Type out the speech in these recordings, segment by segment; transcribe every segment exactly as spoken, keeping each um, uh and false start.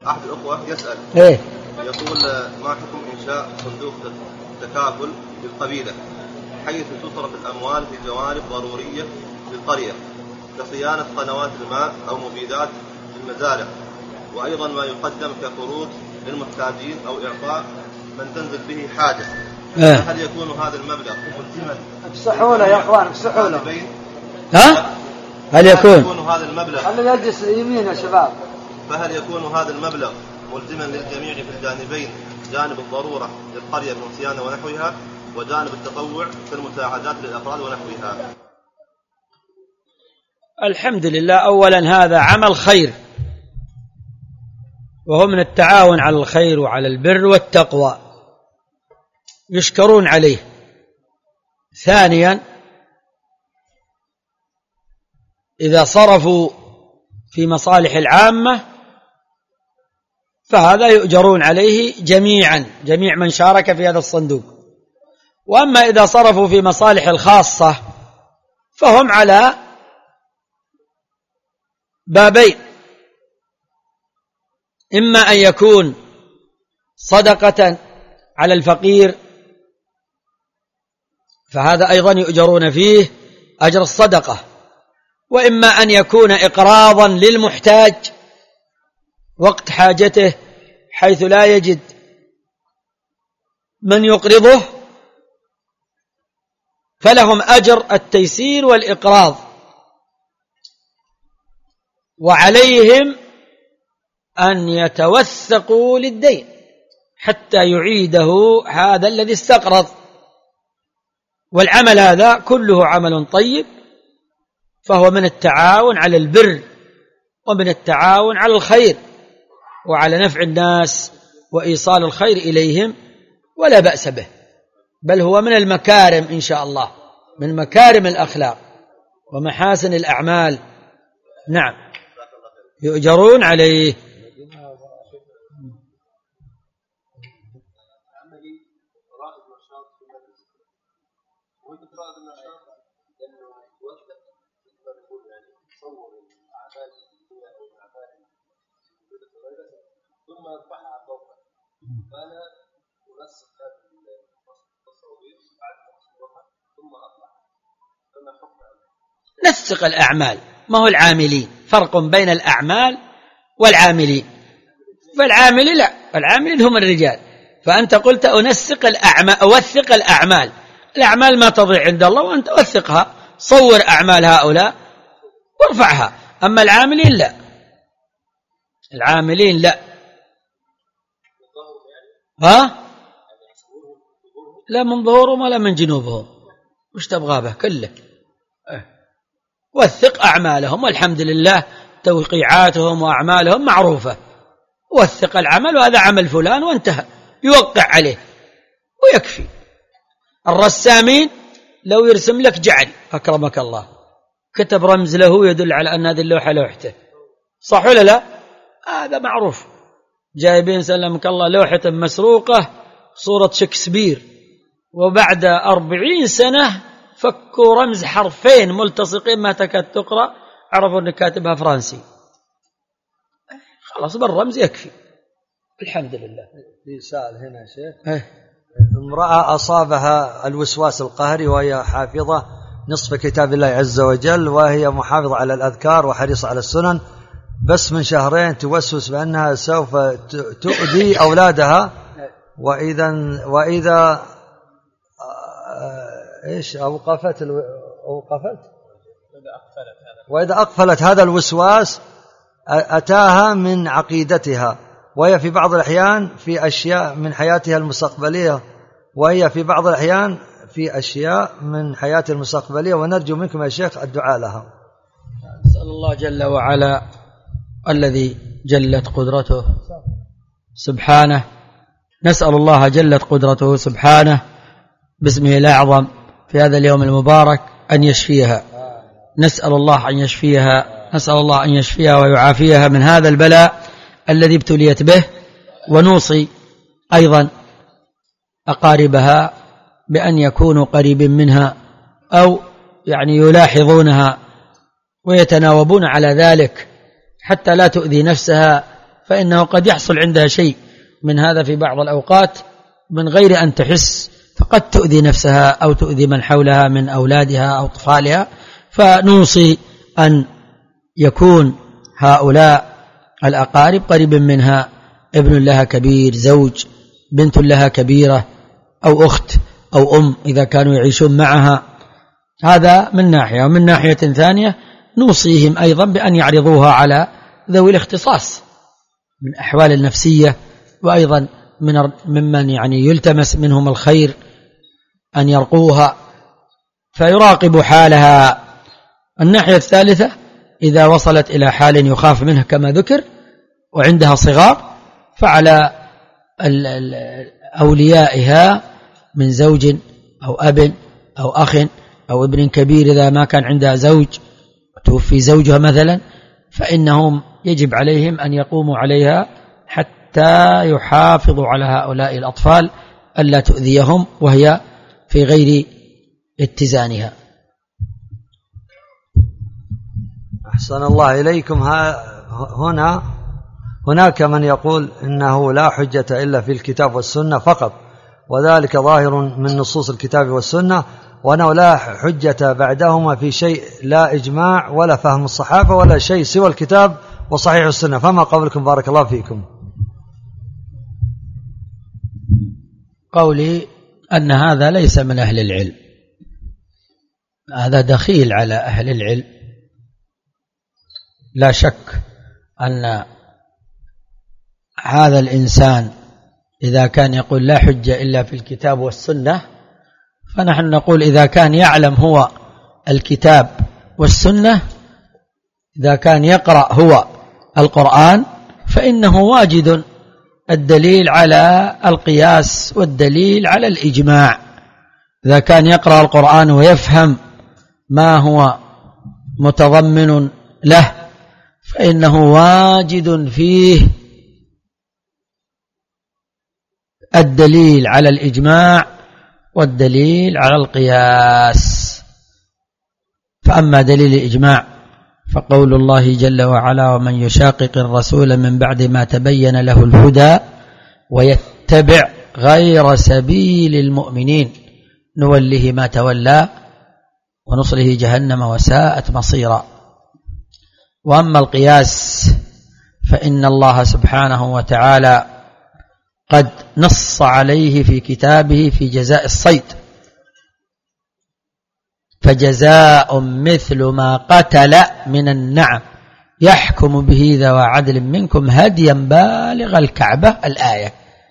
أحد الأخوة يسأل إيه؟ يقول ما حكم إنشاء صندوق تكافل للقبيلة حيث تصرف الأموال في جوانب ضرورية للقرية كصيانة قنوات الماء أو مبيدات للمزارع، وأيضا ما يقدم كقروض للمحتاجين أو إعطاء من تنزل به حاجة. إيه؟ هل يكون هذا المبلغ ملزما؟ افسحوا له يا اخوان، افسحوا له. ها؟ هل يكون هل يكون هذا المبلغ خلوا يجلس يمين يا شباب. فهل يكون هذا المبلغ ملزما للجميع في الجانبين، جانب الضرورة للقرية من صيانة ونحوها، وجانب التطوع في المساعدات للأفراد ونحوها؟ الحمد لله. أولا هذا عمل خير، وهو من التعاون على الخير وعلى البر والتقوى، يشكرون عليه. ثانيا إذا صرفوا في مصالح العامة فهذا يؤجرون عليه جميعا، جميع من شارك في هذا الصندوق. وأما إذا صرفوا في مصالح الخاصة فهم على بابين: إما أن يكون صدقة على الفقير فهذا أيضا يؤجرون فيه أجر الصدقة، وإما أن يكون إقراضا للمحتاج وقت حاجته حيث لا يجد من يقرضه، فلهم أجر التيسير والإقراض، وعليهم أن يتوثقوا للدين حتى يعيده هذا الذي استقرض. والعمل هذا كله عمل طيب، فهو من التعاون على البر ومن التعاون على الخير وعلى نفع الناس وإيصال الخير إليهم، ولا بأس به، بل هو من المكارم إن شاء الله، من مكارم الأخلاق ومحاسن الأعمال. نعم، يؤجرون عليه. ثم ارفعها فوق، فانا انسق هذا التصوير بعد تصويرها ثم اطلع، فما حكم؟ نسق الأعمال، ما هو العاملين، فرق بين الأعمال والعاملين. فالعامل لا، العاملين هم الرجال، فأنت قلت أنسق الأعمال، أوثق الأعمال. الأعمال ما تضيع عند الله، وأنت أوثقها، صور أعمال هؤلاء وارفعها. أما العاملين لا، العاملين لا. ها؟ لا من ظهورهم ولا من جنوبهم، وش تبغى به كله؟ وثق أعمالهم، والحمد لله توقيعاتهم وأعمالهم معروفة. وثق العمل، وهذا عمل فلان وانتهى، يوقع عليه ويكفي. الرسامين لو يرسم لك جعل أكرمك الله، كتب رمز له يدل على أن هذه اللوحة لوحته، صح ولا لا؟ هذا معروف. جايبين سلمك الله لوحة مسروقة صورة شكسبير، وبعد أربعين سنة فكوا رمز حرفين ملتصقين ما تكاد تقرأ، عرفوا أن كاتبها فرنسي، خلاص بالرمز يكفي، الحمد لله. في سؤال هنا يا شيخ. امرأة أصابها الوسواس القهري وهي حافظة نصف كتاب الله عز وجل، وهي محافظة على الأذكار وحريصة على السنن، بس من شهرين توسوس بأنها سوف تؤذي أولادها، وإذا وإذا إيش أوقفت الو... أوقفت وإذا أقفلت هذا الوسواس أتاها من عقيدتها، وهي في بعض الأحيان في أشياء من حياتها المستقبلية وهي في بعض الأحيان في أشياء من حياتها المستقبلية، ونرجو منكم يا شيخ الدعاء لها. نسأل الله جل وعلا الذي جلت قدرته سبحانه، نسأل الله جلت قدرته سبحانه باسمه الأعظم في هذا اليوم المبارك أن يشفيها. نسأل الله أن يشفيها، نسأل الله أن يشفيها ويعافيها من هذا البلاء الذي ابتليت به. ونوصي أيضا أقاربها بأن يكونوا قريب منها، أو يعني يلاحظونها ويتناوبون على ذلك حتى لا تؤذي نفسها فإنه قد يحصل عندها شيء من هذا في بعض الأوقات من غير أن تحس، فقد تؤذي نفسها أو تؤذي من حولها من أولادها أو أطفالها. فنوصي أن يكون هؤلاء الأقارب قريب منها ابن لها كبير، زوج، بنت لها كبيرة، أو أخت أو أم إذا كانوا يعيشون معها. هذا من ناحية. ومن ناحية ثانية نوصيهم أيضا بأن يعرضوها على ذوي الاختصاص من أحوال النفسية، وأيضا من ممن يعني يلتمس منهم الخير أن يرقوها فيراقبوا حالها. الناحية الثالثة إذا وصلت إلى حال يخاف منها كما ذكر وعندها صغار، فعلى أوليائها من زوج أو أب أو أخ أو ابن كبير إذا ما كان عندها زوج توفي زوجها مثلا، فإنهم يجب عليهم أن يقوموا عليها حتى يحافظوا على هؤلاء الأطفال ألا تؤذيهم وهي في غير اتزانها. أحسن الله إليكم. هنا هناك من يقول إنه لا حجة إلا في الكتاب والسنة فقط، وذلك ظاهر من نصوص الكتاب والسنة، وأنه لا حجة بعدهما في شيء، لا إجماع ولا فهم الصحابة ولا شيء سوى الكتاب وصحيح السنة. فما قولكم بارك الله فيكم؟ قولي أن هذا ليس من أهل العلم، هذا دخيل على أهل العلم. لا شك أن هذا الإنسان إذا كان يقول لا حجة إلا في الكتاب والسنة، فنحن نقول إذا كان يعلم هو الكتاب والسنة، إذا كان يقرأ هو القرآن، فإنه واجد الدليل على القياس والدليل على الإجماع. إذا كان يقرأ القرآن ويفهم ما هو متضمن له، فإنه واجد فيه الدليل على الإجماع والدليل على القياس. فأما دليل الإجماع فقول الله جل وعلا: ومن يشاقق الرسول من بعد ما تبين له الهدى ويتبع غير سبيل المؤمنين نوله ما تولى ونصله جهنم وساءت مصيرا. وأما القياس فإن الله سبحانه وتعالى قد نص عليه في كتابه في جزاء الصيد: فجزاء مثل ما قتل من النعم يحكم به ذوى عدل منكم هديا بالغ الكعبة، الآية.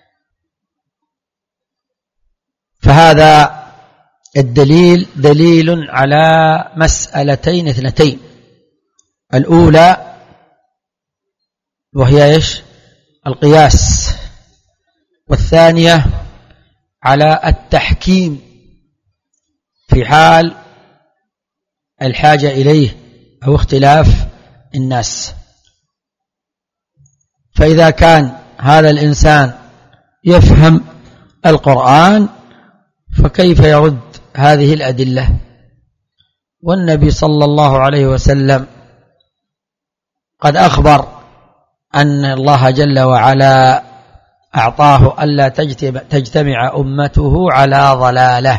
فهذا الدليل دليل على مسألتين اثنتين: الأولى وهي إيش؟ القياس، والثانية على التحكيم في حال الحاجة إليه أو اختلاف الناس. فإذا كان هذا الإنسان يفهم القرآن فكيف يرد هذه الأدلة؟ والنبي صلى الله عليه وسلم قد أخبر أن الله جل وعلا أعطاه ألا تجتمع أمته على ضلالة،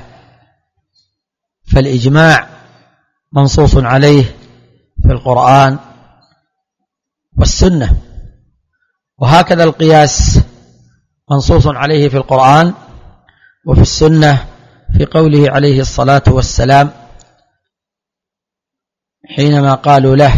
فالإجماع منصوص عليه في القرآن والسنة، وهكذا القياس منصوص عليه في القرآن وفي السنة، في قوله عليه الصلاة والسلام حينما قالوا له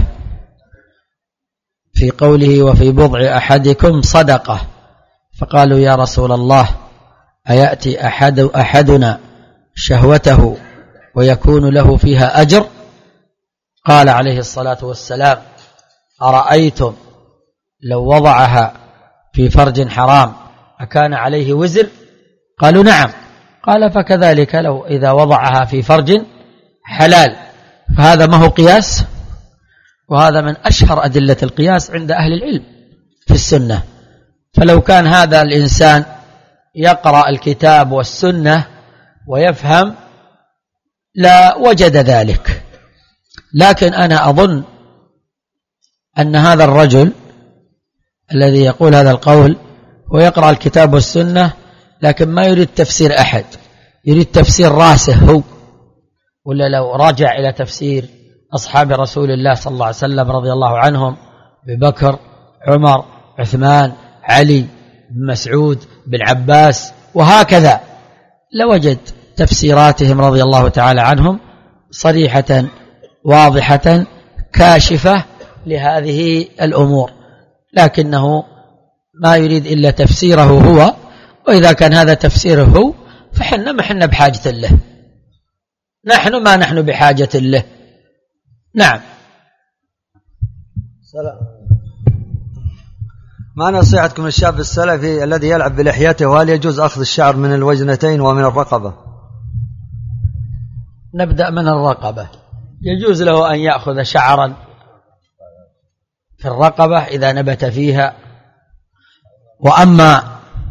في قوله: وفي بضع أحدكم صدقة، فقالوا: يا رسول الله أيأتي أحد أحدنا شهوته ويكون له فيها أجر؟ قال عليه الصلاة والسلام: أرأيتم لو وضعها في فرج حرام أكان عليه وزر؟ قالوا: نعم. قال: فكذلك لو إذا وضعها في فرج حلال. فهذا ما هو قياس؟ وهذا من أشهر أدلة القياس عند أهل العلم في السنة. فلو كان هذا الإنسان يقرأ الكتاب والسنة ويفهم لا وجد ذلك. لكن أنا أظن أن هذا الرجل الذي يقول هذا القول ويقرأ الكتاب والسنة لكن ما يريد تفسير أحد، يريد تفسير راسه هو، ولا لو رجع إلى تفسير أصحاب رسول الله صلى الله عليه وسلم رضي الله عنهم، ببكر، عمر، عثمان، علي، بن مسعود، بن عباس، وهكذا، لوجد تفسيراتهم رضي الله تعالى عنهم صريحة واضحة كاشفة لهذه الأمور، لكنه ما يريد إلا تفسيره هو، وإذا كان هذا تفسيره هو فحنا ما حنا بحاجة له، نحن ما نحن بحاجة له. نعم. سلام. ما نصيحتكم للشاب السلفي الذي يلعب بلحيته، وهل يجوز أخذ الشعر من الوجنتين ومن الرقبة؟ نبدأ من الرقبة. يجوز له أن يأخذ شعرا في الرقبة إذا نبت فيها، وأما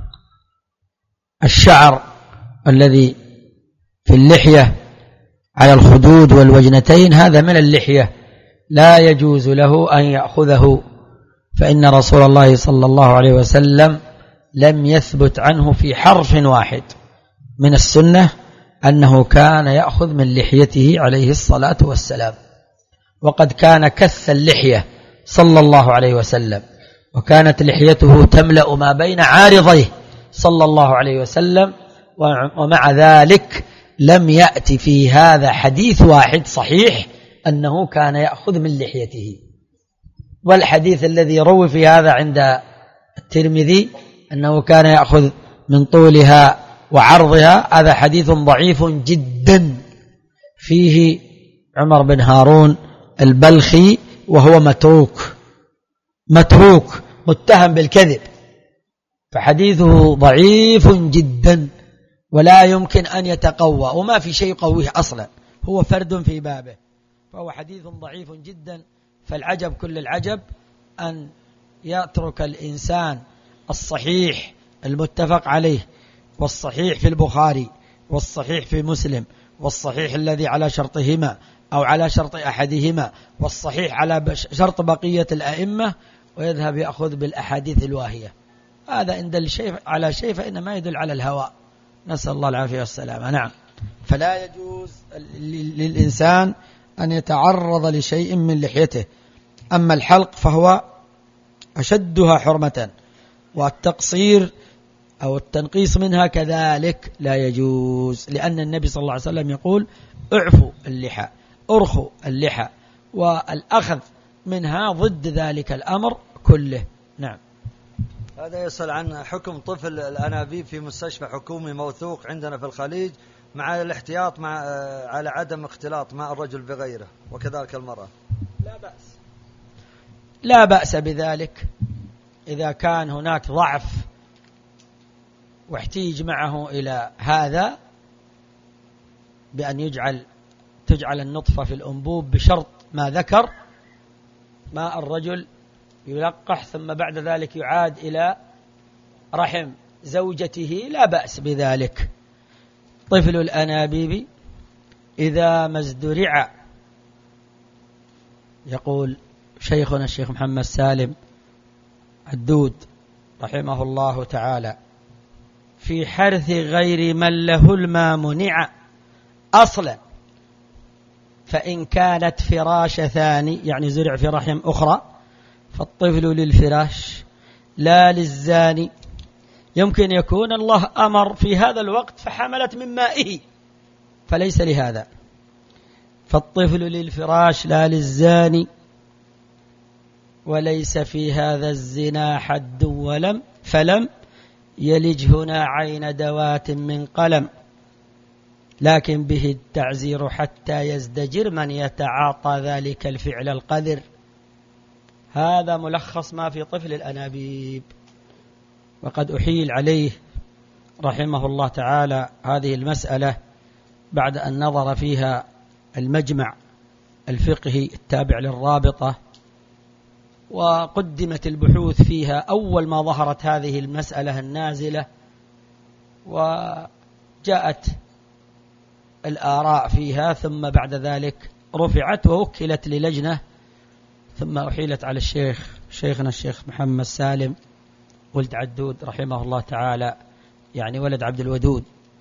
الشعر الذي في اللحية على الخدود والوجنتين هذا من اللحية لا يجوز له أن يأخذه، فإن رسول الله صلى الله عليه وسلم لم يثبت عنه في حرف واحد من السنة أنه كان يأخذ من لحيته عليه الصلاة والسلام، وقد كان كث اللحية صلى الله عليه وسلم، وكانت لحيته تملأ ما بين عارضيه صلى الله عليه وسلم، ومع ذلك لم يأتي في هذا حديث واحد صحيح أنه كان يأخذ من لحيته. والحديث الذي روي في هذا عند الترمذي أنه كان يأخذ من طولها وعرضها، هذا حديث ضعيف جدا، فيه عمر بن هارون البلخي وهو متروك متروك متهم بالكذب، فحديثه ضعيف جدا ولا يمكن أن يتقوى، وما في شيء قويه أصلا، هو فرد في بابه، فهو حديث ضعيف جدا. فالعجب كل العجب أن يترك الإنسان الصحيح المتفق عليه، والصحيح في البخاري، والصحيح في مسلم، والصحيح الذي على شرطهما أو على شرط أحدهما، والصحيح على شرط بقية الأئمة، ويذهب يأخذ بالأحاديث الواهية. هذا إن دل شيء على شيء فإنما يدل على الهوى، نسأل الله العافية والسلامة. نعم. فلا يجوز للإنسان أن يتعرض لشيء من لحيته. أما الحلق فهو أشدها حرمة، والتقصير أو التنقيص منها كذلك لا يجوز، لأن النبي صلى الله عليه وسلم يقول اعفوا اللحى، ارخوا اللحى، والأخذ منها ضد ذلك الأمر كله. نعم. هذا يسأل عن حكم طفل الأنابيب في مستشفى حكومي موثوق عندنا في الخليج، مع الاحتياط مع على عدم اختلاط ماء الرجل بغيره، وكذلك المرأة. لا بأس لا بأس بذلك إذا كان هناك ضعف واحتيج معه إلى هذا، بأن يجعل تجعل النطفة في الأنبوب بشرط ما ذكر، ماء الرجل يلقح ثم بعد ذلك يعاد إلى رحم زوجته، لا بأس بذلك. طفل الأنابيب إذا ما ازدرع، يقول شيخنا الشيخ محمد سالم الدود رحمه الله تعالى: في حرث غير من له الماء منع أصلا، فإن كانت فراش ثاني، يعني زرع في رحم أخرى، فالطفل للفراش لا للزاني. يمكن يكون الله أمر في هذا الوقت فحملت من مائه، فليس لهذا، فالطفل للفراش لا للزاني، وليس في هذا الزنا حد ولم فلم يلج هنا عين دوات من قلم، لكن به التعزير حتى يزدجر من يتعاطى ذلك الفعل القذر. هذا ملخص ما في طفل الأنابيب، وقد أحيل عليه رحمه الله تعالى هذه المسألة بعد أن نظر فيها المجمع الفقهي التابع للرابطة، وقدمت البحوث فيها أول ما ظهرت هذه المسألة النازلة، وجاءت الآراء فيها، ثم بعد ذلك رفعت ووكلت للجنة، ثم أحيلت على الشيخ شيخنا الشيخ محمد سالم ولد عدود رحمه الله تعالى، يعني ولد عبد الودود،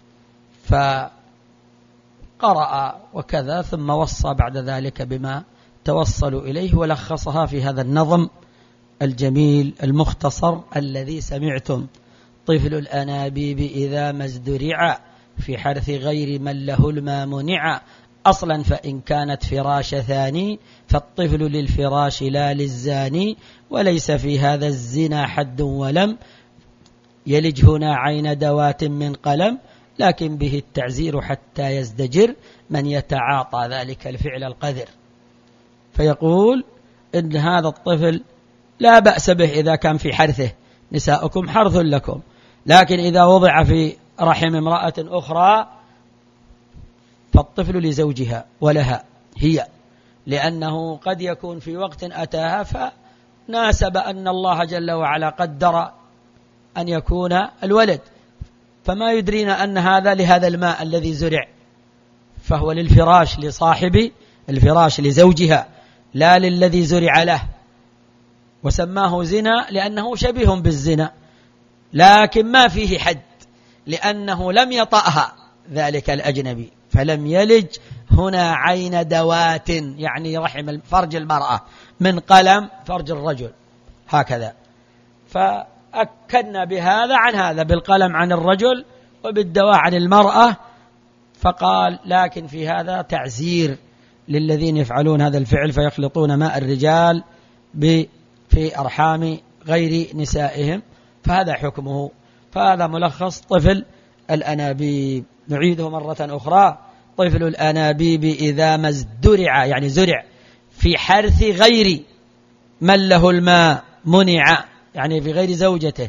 فقرأ وكذا ثم وصى بعد ذلك بما توصلوا إليه ولخصها في هذا النظم الجميل المختصر الذي سمعتم: طفل الأنابيب إذا ما ازدرع في حرث غير من له الماء منع، أصلا فإن كانت فراش ثاني فالطفل للفراش لا للزاني، وليس في هذا الزنا حد ولم يلج هنا عين دوات من قلم، لكن به التعزير حتى يزدجر من يتعاطى ذلك الفعل القذر. فيقول إن هذا الطفل لا بأس به إذا كان في حرثه، نساؤكم حرث لكم، لكن إذا وضع في رحم امرأة أخرى فالطفل لزوجها ولها هي، لأنه قد يكون في وقت أتاها فناسب أن الله جل وعلا قدر أن يكون الولد، فما يدرينا أن هذا لهذا الماء الذي زرع، فهو للفراش لصاحب الفراش لزوجها لا للذي زرع له، وسماه زنا لأنه شبيه بالزنا، لكن ما فيه حد لأنه لم يطأها ذلك الأجنبي، فلم يلج هنا عين دوات يعني رحم فرج المرأة من قلم فرج الرجل هكذا، فأكدنا بهذا عن هذا بالقلم عن الرجل وبالدواء عن المرأة، فقال لكن في هذا تعزير للذين يفعلون هذا الفعل فيخلطون ماء الرجال في أرحام غير نسائهم، فهذا حكمه. فهذا ملخص طفل الأنابيب. نعيده مرة أخرى: طفل الأنابيب إذا ما ازدرع يعني زرع في حرث غير من له الماء منع يعني في غير زوجته،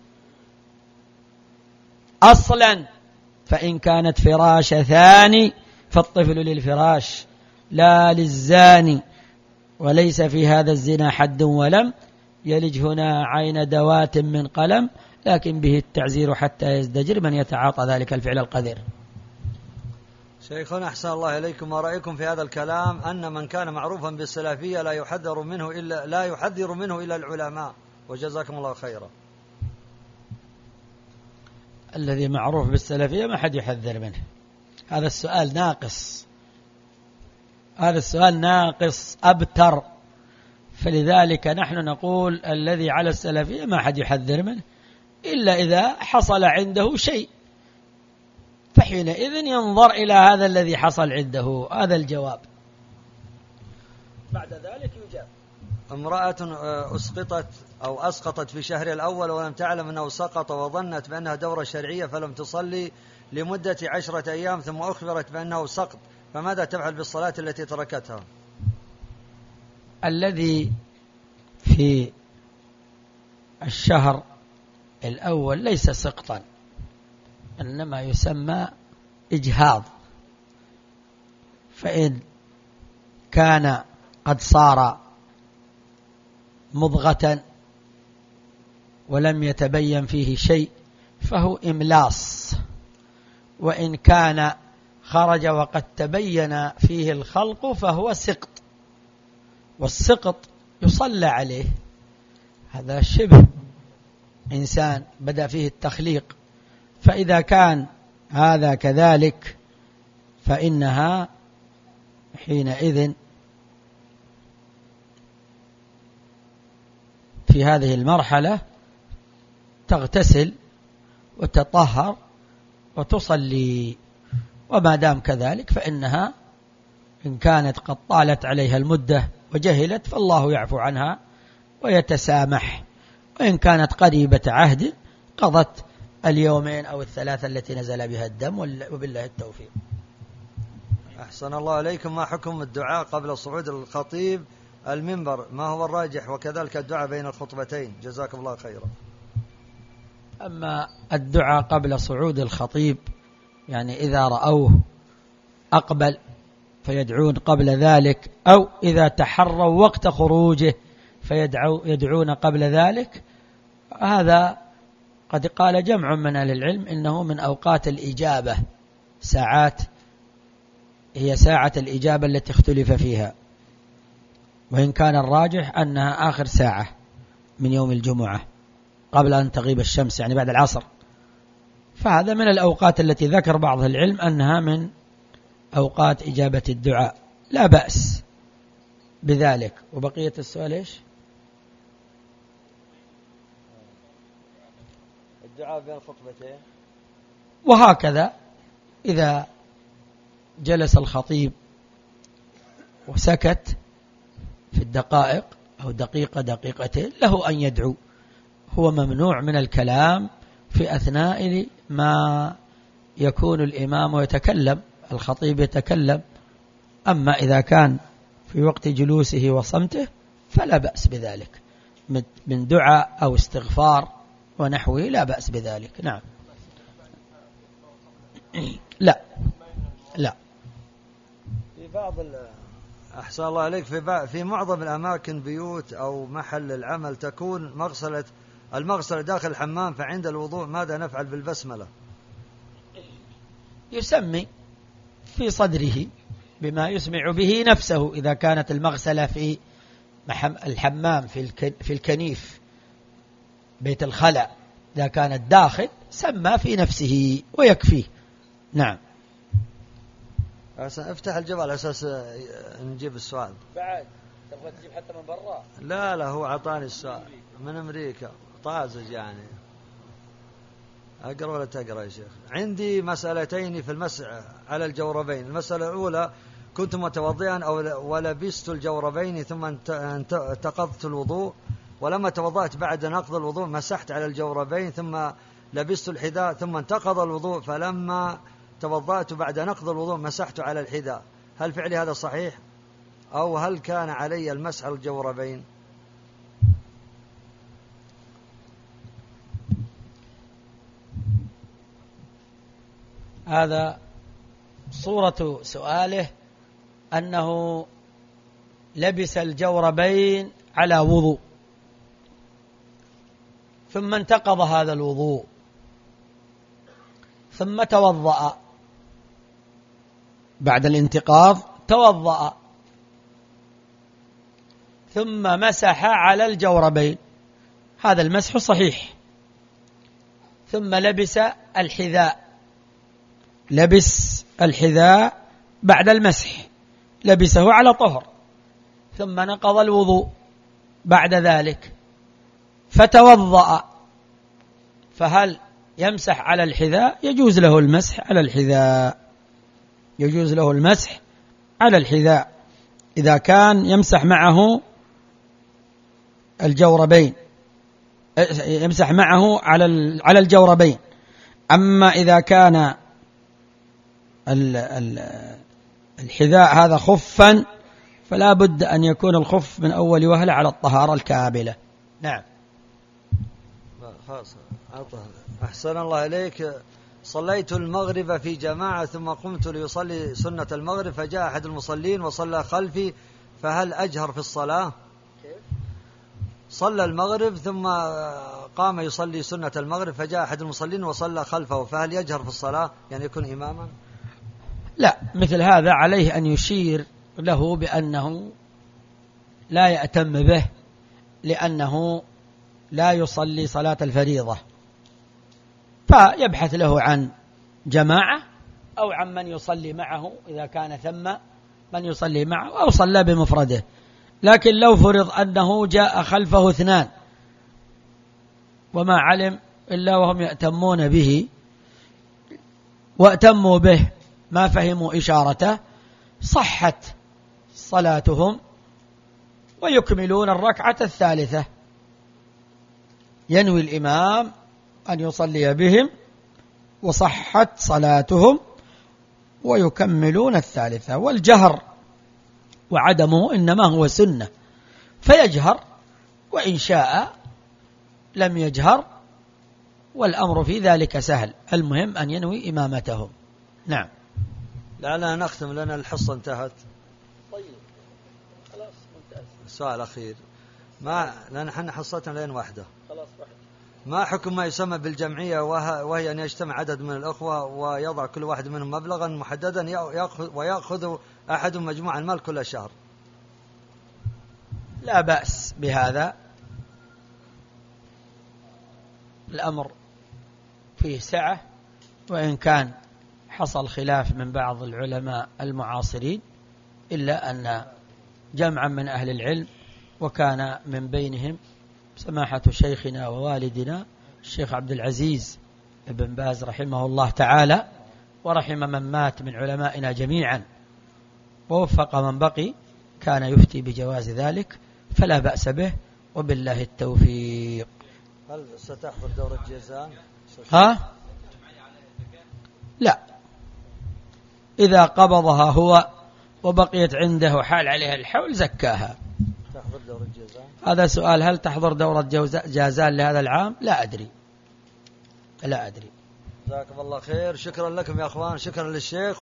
أصلا فإن كانت فراش ثاني فالطفل للفراش لا للزاني، وليس في هذا الزنا حد ولم يلج هنا عين دوات من قلم، لكن به التعزير حتى يزدجر من يتعاطى ذلك الفعل القذر. شيخنا أحسن الله إليكم، ما رأيكم في هذا الكلام أن من كان معروفا بالسلفية لا يحذر منه إلا لا يحذر منه إلا العلماء، وجزاكم الله خيرا. الذي معروف بالسلفية ما حد يحذر منه، هذا السؤال ناقص، هذا السؤال ناقص أبتر، فلذلك نحن نقول الذي على السلفية ما حد يحذر منه إلا إذا حصل عنده شيء، فحينئذ ينظر إلى هذا الذي حصل عنده. هذا الجواب. بعد ذلك يجاب: امرأة أسقطت أو أسقطت في شهر الأول ولم تعلم أنه سقط وظنت بأنها دورة شرعية فلم تصلي لمدة عشرة أيام ثم أخبرت بأنه سقط، فماذا تفعل بالصلاة التي تركتها؟ الذي في الشهر الأول ليس سقطا، إنما يسمى إجهاض، فإن كان قد صار مضغة ولم يتبين فيه شيء فهو إملاص، وإن كان خرج وقد تبين فيه الخلق فهو سقط، والسقط يصلى عليه، هذا شبه إنسان بدأ فيه التخليق، فإذا كان هذا كذلك فإنها حينئذ في هذه المرحلة تغتسل وتطهر وتصلي، وما دام كذلك فإنها إن كانت قد طالت عليها المدة وجهلت فالله يعفو عنها ويتسامح، وإن كانت قريبة عهد قضت اليومين أو الثلاثة التي نزل بها الدم، وبالله التوفيق. أحسن الله عليكم، ما حكم الدعاء قبل صعود الخطيب المنبر؟ ما هو الراجح؟ وكذلك الدعاء بين الخطبتين، جزاكم الله خيرا. أما الدعاء قبل صعود الخطيب يعني إذا رأوه أقبل فيدعون قبل ذلك، أو إذا تحروا وقت خروجه فيدعون قبل ذلك، هذا قد قال جمع من أهل العلم إنه من أوقات الإجابة، ساعات هي ساعة الإجابة التي اختلف فيها، وإن كان الراجح أنها آخر ساعة من يوم الجمعة قبل أن تغيب الشمس، يعني بعد العصر، فهذا من الأوقات التي ذكر بعض العلم أنها من أوقات إجابة الدعاء، لا بأس بذلك. وبقية السؤال إيش؟ الدعاء بين الخطبتين. وهكذا إذا جلس الخطيب وسكت في الدقائق أو دقيقة دقيقتين له أن يدعو، هو ممنوع من الكلام في أثناء ما يكون الإمام يتكلم، الخطيب يتكلم. أما إذا كان في وقت جلوسه وصمته فلا بأس بذلك، من دعاء أو استغفار ونحوه لا بأس بذلك. نعم. لا لا في بعض أحسن الله عليك في, في معظم الأماكن بيوت أو محل العمل تكون مغسلة المغسلة داخل الحمام، فعند الوضوء ماذا نفعل بالبسملة؟ يسمي في صدره بما يسمع به نفسه. إذا كانت المغسلة في الحمام في الكنيف بيت الخلاء، إذا كانت داخل سمى في نفسه ويكفيه. نعم. افتح الجوال على أساس نجيب السؤال. بعد تبغى تجيب حتى من برا؟ لا لا هو عطاني السؤال من أمريكا طازج يعني. أقرأ ولا تقرأ يا شيخ؟ عندي مسألتين في المسح على الجوربين. المسألة الأولى كنت متوضئا أو ولبست الجوربين ثم انتقضت الوضوء، ولما توضأت بعد نقض الوضوء مسحت على الجوربين ثم لبست الحذاء ثم انتقض الوضوء، فلما توضأت بعد نقض الوضوء مسحت على الحذاء، هل فعلي هذا صحيح أو هل كان علي المسح على الجوربين؟ هذا صورة سؤاله أنه لبس الجوربين على وضوء ثم انتقض هذا الوضوء ثم توضأ، بعد الانتقاض توضأ ثم مسح على الجوربين، هذا المسح صحيح. ثم لبس الحذاء، لبس الحذاء بعد المسح، لبسه على طهر، ثم نقض الوضوء بعد ذلك فتوضأ، فهل يمسح على الحذاء؟ يجوز له المسح على الحذاء، يجوز له المسح على الحذاء إذا كان يمسح معه الجوربين، يمسح معه على على الجوربين. أما إذا كان الحذاء هذا خفا فلا بد أن يكون الخف من أول وهلة على الطهارة الكاملة. نعم. خلاص أحسن الله إليك. صليت المغرب في جماعة ثم قمت ليصلي سنة المغرب فجاء أحد المصلين وصلى خلفي، فهل أجهر في الصلاة؟ صلى المغرب ثم قام يصلي سنة المغرب فجاء أحد المصلين وصلى خلفه، فهل يجهر في الصلاة يعني يكون إماما؟ لا، مثل هذا عليه أن يشير له بأنه لا يأتم به لأنه لا يصلي صلاة الفريضة، فيبحث له عن جماعة أو عن من يصلي معه إذا كان ثم من يصلي معه، أو صلى بمفرده. لكن لو فرض أنه جاء خلفه اثنان وما علم إلا وهم يأتمون به وأتموا به ما فهموا إشارته، صحت صلاتهم ويكملون الركعة الثالثة، ينوي الإمام أن يصلي بهم وصحت صلاتهم ويكملون الثالثة. والجهر وعدمه إنما هو سنة، فيجهر وإن شاء لم يجهر، والأمر في ذلك سهل، المهم أن ينوي إمامتهم. نعم. لعلنا نختم لنا الحصة انتهت. طيب خلاص ممتاز. السؤال الأخير، ما لأن حنا حصتنا لين واحدة. خلاص واحد. ما حكم ما يسمى بالجمعية وهي أن يجتمع عدد من الأخوة ويضع كل واحد منهم مبلغا محددا ويأخذ أحد مجموع المال كل شهر؟ لا بأس بهذا، الأمر فيه سعة، وإن كان حصل خلاف من بعض العلماء المعاصرين، إلا أن جمعا من أهل العلم وكان من بينهم سماحة شيخنا ووالدنا الشيخ عبد العزيز بن باز رحمه الله تعالى، ورحم من مات من علمائنا جميعا، ووفق من بقي، كان يفتي بجواز ذلك، فلا بأس به، وبالله التوفيق. هل ستحضر دورة جيزان؟ ها؟ لا، إذا قبضها هو وبقيت عنده حال عليها الحول زكاها. تحضر دورة جيزان؟ هذا سؤال، هل تحضر دورة جازان لهذا العام؟ لا أدري، لا أدري. جزاكم الله خير، شكرا لكم يا أخوان، شكرا للشيخ.